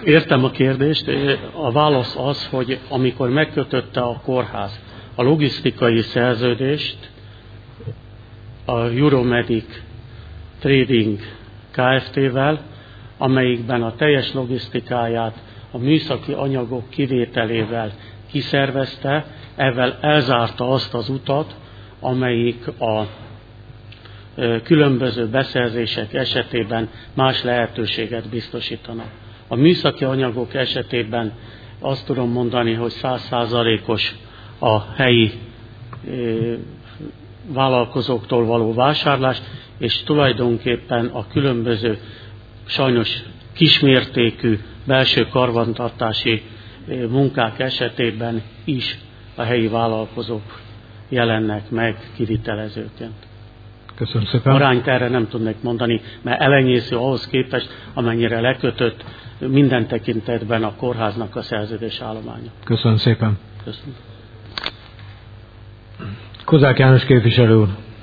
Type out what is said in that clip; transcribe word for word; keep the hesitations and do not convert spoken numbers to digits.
Értem a kérdést. A válasz az, hogy amikor megkötötte a kórház a logisztikai szerződést a Euromedic Trading Kft-vel, amelyikben a teljes logisztikáját a műszaki anyagok kivételével kiszervezte, ezzel elzárta azt az utat, amelyik a különböző beszerzések esetében más lehetőséget biztosítanak. A műszaki anyagok esetében azt tudom mondani, hogy száz százalékos a helyi vállalkozóktól való vásárlás, és tulajdonképpen a különböző, sajnos kismértékű belső karbantartási munkák esetében is a helyi vállalkozók jelennek meg kivitelezőként. Köszönöm szépen. Arányt erre nem tudnék mondani, mert elenyésző ahhoz képest, amennyire lekötött minden tekintetben a kórháznak a szerződés állománya. Köszönöm szépen. Köszönöm. Kozák János képviselő úr.